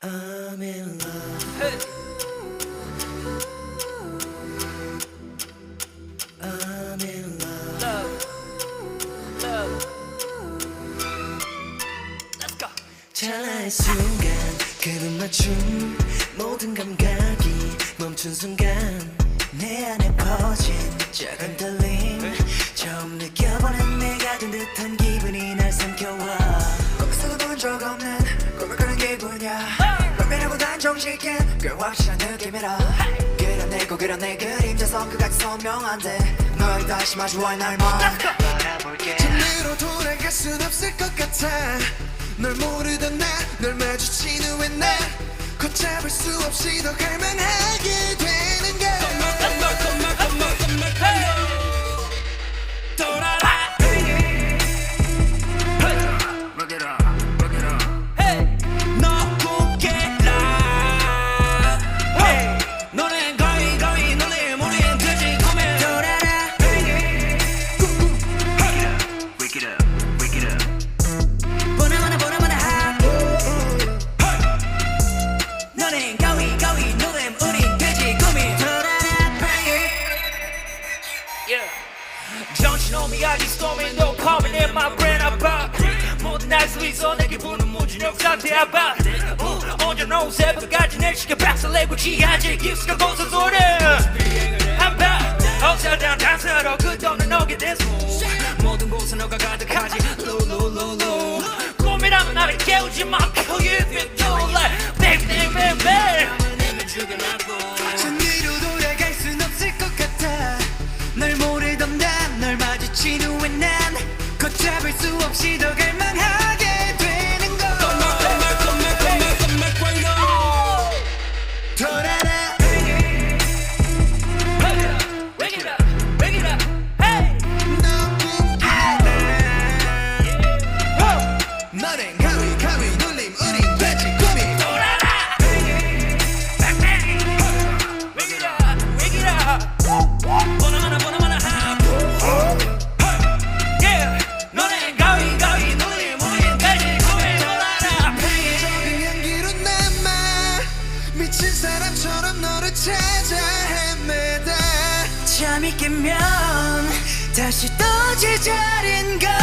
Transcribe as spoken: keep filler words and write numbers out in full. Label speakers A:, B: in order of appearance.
A: I'm in love.
B: Hey.
A: I'm in love.
B: Love. Love. Let's go.
A: 찰나의 순간 그는 맞춤 모든 감각이 멈춘 순간 내 안에 퍼진 작은 떨림 처음 느껴보는 내가 된 듯한 기분이 날 삼켜와 거기서도 본 적 없는 꿈을 꾸는 기분이야 고민하고 난 정식인 꽤 확실한 느낌이라 그려내고 그려내 그림자서 그같이 선명한데 널 다시 마주할 날만 바라볼게
C: 전으로 돌아갈 순 없을 것 같아 널 모르던 나 널 마주친 후에 나 걷잡을 수 없이 더 갈망하게 되는 걸
B: Come on, come on, come on, come on, hey. 돌아라.
C: Look it up, look it up
B: Hey. 너 굳게라. Hey. 너는 거의 거의 너네 모르는 듯이 꿈에
A: 돌아라
C: Wake it up, wake it up
A: 보나마나 보나마나 하고
B: 너는 거의 거의 너네 우린 듯이 꿈이
A: 돌아라 bang
B: Yeah. 정신없이 아직 storming no coming in my brain about 모든 날 수 있어 내 기분은 무진력 상태 about 언제나 오후 새벽까지 내 시계 박살내고 취하지 깊숙한 곳에 소리 about 어쩌다 단서로 끝없는 너게 된 손 모든 곳에 너가 가득하지 루루루루 꿈이라면 나를 깨우지 마 Kill you if you do like baby baby baby 내면 죽여놔도
A: 전으로 돌아갈 순 없을 것 같아 널 모르던 난널 마주친 후에 난 걷잡을 수 없이 더 갈망하게 되는 걸 돌아라
B: Wake it up, wake it up, hey!
C: 너는 가위 가위 눌림 우린 돼지 꿈이
B: 돌아라! Bang, bang! Wake it up, wake it up! 보나마나 보나마나 하고 Yeah! 너는 가위 가위 눌림 우린 돼지 꿈이 돌아라!
C: 적은 향기로 남아 미친 사람처럼 너를 찾아 헤매다
A: 잠이 깨면 다시 또 제자리인 걸